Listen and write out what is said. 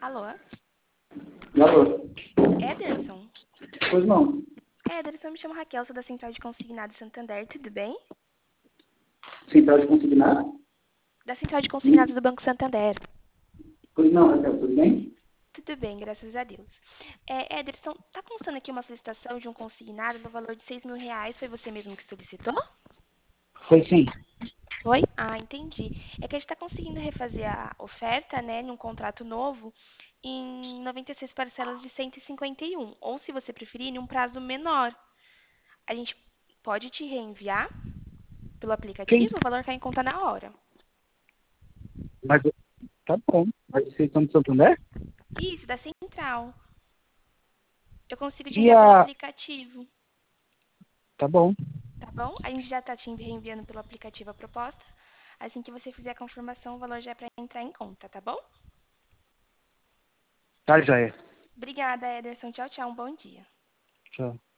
Alô? Alô? Ederson? Pois não. Ederson, eu me chamo Raquel, sou da Central de Consignados Santander, tudo bem? Central de consignado? Da Central de Consignados do Banco Santander. Pois não, Raquel, tudo bem? Tudo bem, graças a Deus. Ederson, tá constando aqui uma solicitação de um consignado no valor de R$ 6.000. Foi você mesmo que solicitou? Foi sim. Foi? Ah, entendi. É que a gente está conseguindo refazer a oferta, né, num contrato novo, em 96 parcelas de 151. Ou, se você preferir, em um prazo menor. A gente pode te reenviar pelo Quem? aplicativo, o valor cai em conta na hora. Mas tá bom. Mas vocês estão de Santander? Isso, da Central. Eu consigo te E enviar pelo a. aplicativo, Tá bom. tá bom? A gente já está te reenviando pelo aplicativo a proposta. Assim que você fizer a confirmação, o valor já é para entrar em conta, tá bom? Tá, já é. Obrigada, Ederson. Tchau, tchau. Um bom dia. Tchau.